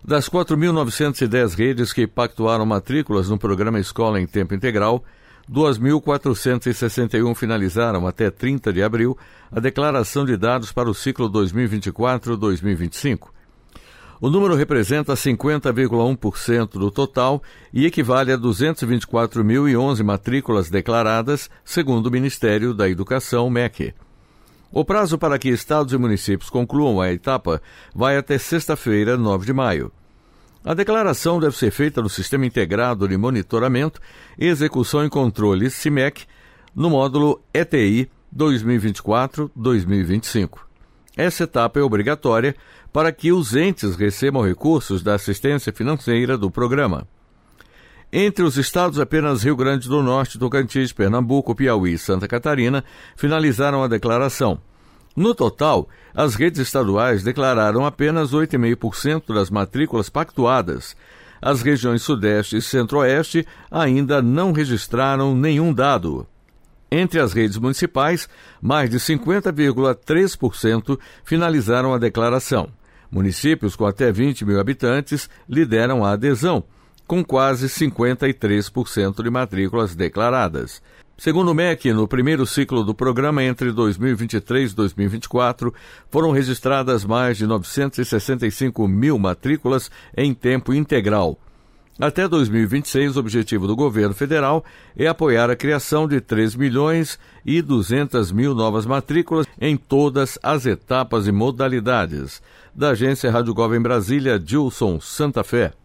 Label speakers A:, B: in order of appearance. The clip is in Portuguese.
A: Das 4.910 redes que pactuaram matrículas no programa Escola em Tempo Integral, 2.461 finalizaram até 30 de abril a declaração de dados para o ciclo 2024-2025. O número representa 50,1% do total e equivale a 224.011 matrículas declaradas, segundo o Ministério da Educação, MEC. O prazo para que estados e municípios concluam a etapa vai até sexta-feira, 9 de maio. A declaração deve ser feita no Sistema Integrado de Monitoramento, Execução e Controle, SIMEC, no módulo ETI 2024-2025. Essa etapa é obrigatória para que os entes recebam recursos da assistência financeira do programa. Entre os estados, apenas Rio Grande do Norte, Tocantins, Pernambuco, Piauí e Santa Catarina finalizaram a declaração. No total, as redes estaduais declararam apenas 8,5% das matrículas pactuadas. As regiões Sudeste e Centro-Oeste ainda não registraram nenhum dado. Entre as redes municipais, mais de 50,3% finalizaram a declaração. Municípios com até 20 mil habitantes lideram a adesão, com quase 53% de matrículas declaradas. Segundo o MEC, no primeiro ciclo do programa entre 2023 e 2024, foram registradas mais de 965 mil matrículas em tempo integral. Até 2026, o objetivo do governo federal é apoiar a criação de 3.200.000 novas matrículas em todas as etapas e modalidades. Da Agência Rádio Gov em Brasília, Gilson Santa Fé.